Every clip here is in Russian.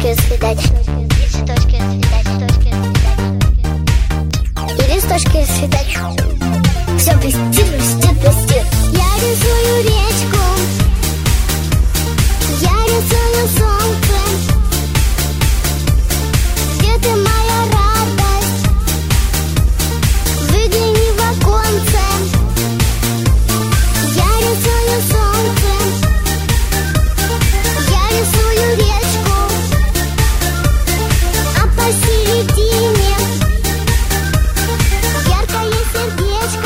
цветочки съедать, и цветочки съедать, и листочки съедать. Все блестит, блестит, блестит. Я рисую речку, я рисую солнце. Где ты, моя радость? Выгляни в оконце. Я рисую солнце, я рисую речку, а посередине яркое сердечко.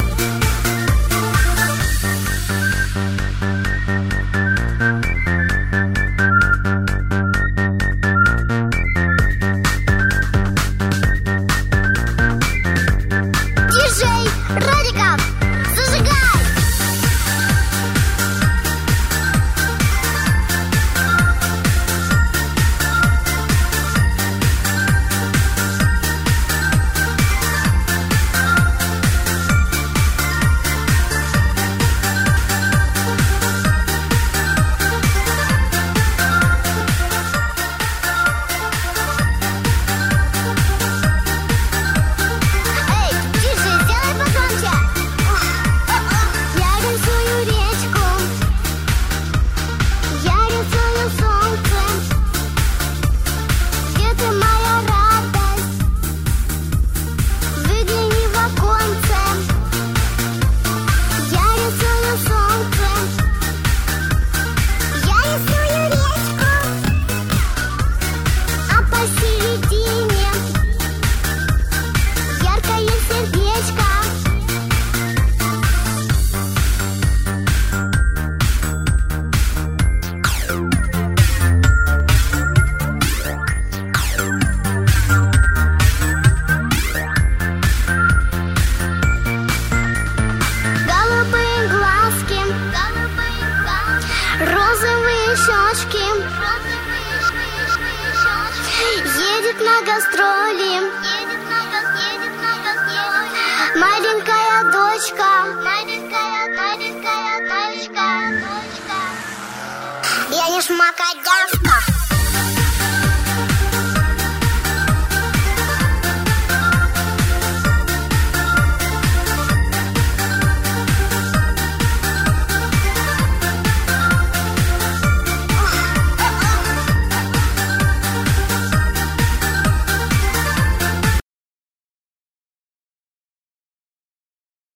Диджей Радиков, зажигай! Эй, диджей, сделай погромче! Я рисую речку, я рисую солнце. Где ты, моя радость? Выгляни в оконце. Я рисую солнце, я рисую речку, а посередине яркое сердечко. Голубые глазки, розовые щечки. Едет на гастроли маленькая дочка. Я не шмакодявка.